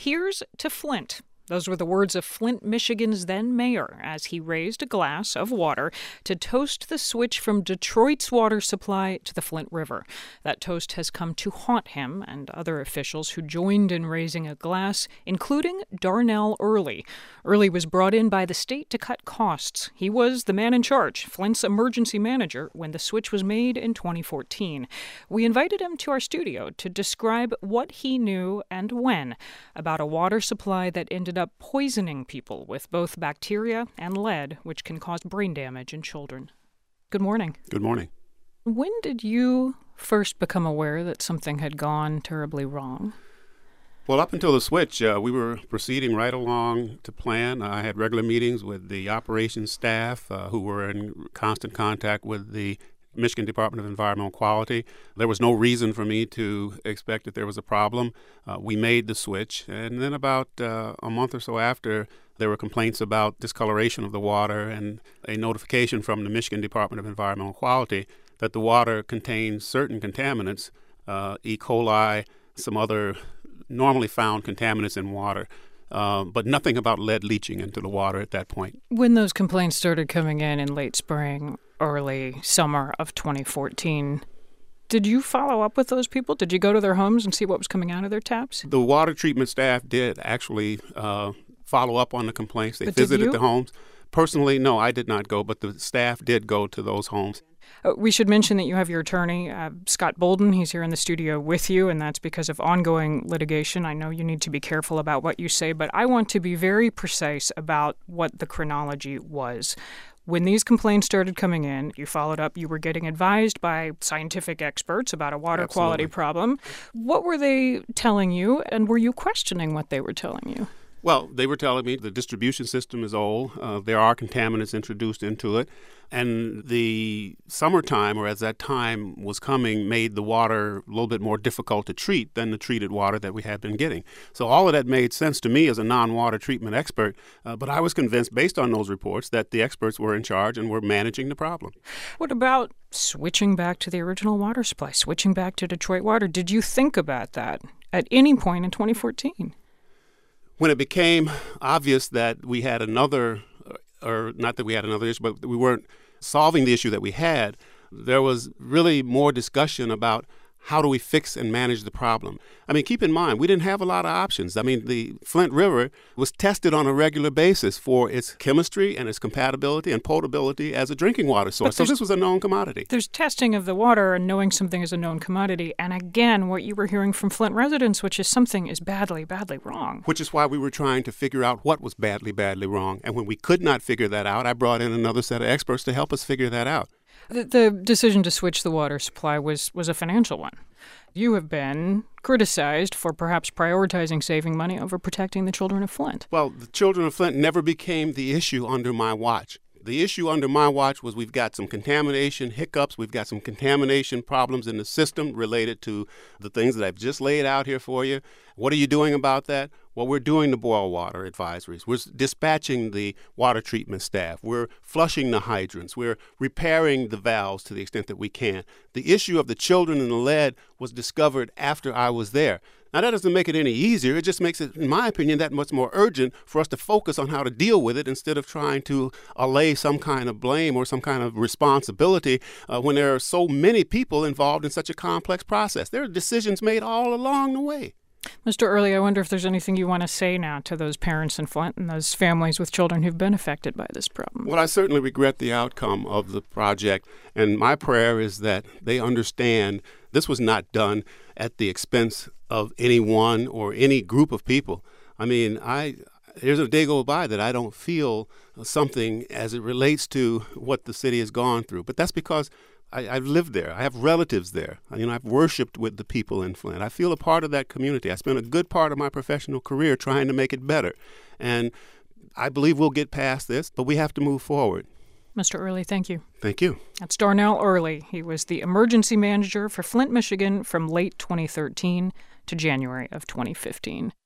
Here's to Flint. Those were the words of Flint, Michigan's then mayor, as he raised a glass of water to toast the switch from Detroit's water supply to the Flint River. That toast has come to haunt him and other officials who joined in raising a glass, including Darnell Earley. Earley was brought in by the state to cut costs. He was the man in charge, Flint's emergency manager, when the switch was made in 2014. We invited him to our studio to describe what he knew and when about a water supply that ended up poisoning people with both bacteria and lead, which can cause brain damage in children. Good morning. Good morning. When did you first become aware that something had gone terribly wrong? Well, up until the switch, we were proceeding right along to plan. I had regular meetings with the operations staff who were in constant contact with the Michigan Department of Environmental Quality. There was no reason for me to expect that there was a problem. We made the switch, and then about a month or so after, there were complaints about discoloration of the water and a notification from the Michigan Department of Environmental Quality that the water contained certain contaminants, E. coli, some other normally found contaminants in water, but nothing about lead leaching into the water at that point. When those complaints started coming in late spring, early summer of 2014, did you follow up with those people? Did you go to their homes and see what was coming out of their taps? The water treatment staff did actually follow up on the complaints. They visited the homes. Personally, no, I did not go, but the staff did go to those homes. We should mention that you have your attorney, Scott Bolden. He's here in the studio with you, and that's because of ongoing litigation. I know you need to be careful about what you say, but I want to be very precise about what the chronology was. When these complaints started coming in, you followed up, you were getting advised by scientific experts about a water quality problem. What were they telling you, and were you questioning what they were telling you? Well, they were telling me the distribution system is old. There are contaminants introduced into it. And the summertime, or as that time was coming, made the water a little bit more difficult to treat than the treated water that we had been getting. So all of that made sense to me as a non-water treatment expert. But I was convinced, based on those reports, that the experts were in charge and were managing the problem. What about switching back to the original water supply, switching back to Detroit Water? Did you think about that at any point in 2014? When it became obvious that we had another, or not that we had another issue, but we weren't solving the issue that we had, there was really more discussion about how do we fix and manage the problem. I mean, keep in mind, we didn't have a lot of options. I mean, the Flint River was tested on a regular basis for its chemistry and its compatibility and potability as a drinking water source. So this was a known commodity. There's testing of the water and knowing something is a known commodity. And again, what you were hearing from Flint residents, which is something is badly, badly wrong. Which is why we were trying to figure out what was badly, badly wrong. And when we could not figure that out, I brought in another set of experts to help us figure that out. The decision to switch the water supply was a financial one. You have been criticized for perhaps prioritizing saving money over protecting the children of Flint. Well, the children of Flint never became the issue under my watch. The issue under my watch was we've got some contamination hiccups. We've got some contamination problems in the system related to the things that I've just laid out here for you. What are you doing about that? Well, we're doing the boil water advisories. We're dispatching the water treatment staff. We're flushing the hydrants. We're repairing the valves to the extent that we can. The issue of the children and the lead was discovered after I was there. Now, that doesn't make it any easier. It just makes it, in my opinion, that much more urgent for us to focus on how to deal with it instead of trying to allay some kind of blame or some kind of responsibility when there are so many people involved in such a complex process. There are decisions made all along the way. Mr. Earley, I wonder if there's anything you want to say now to those parents in Flint and those families with children who've been affected by this problem. Well, I certainly regret the outcome of the project, and my prayer is that they understand this was not done at the expense of anyone or any group of people. I mean, there's a day go by that I don't feel something as it relates to what the city has gone through, but that's because I've lived there. I have relatives there. I've worshiped with the people in Flint. I feel a part of that community. I spent a good part of my professional career trying to make it better. And I believe we'll get past this, but we have to move forward. Mr. Earley, thank you. Thank you. That's Darnell Earley. He was the emergency manager for Flint, Michigan from late 2013 to January of 2015.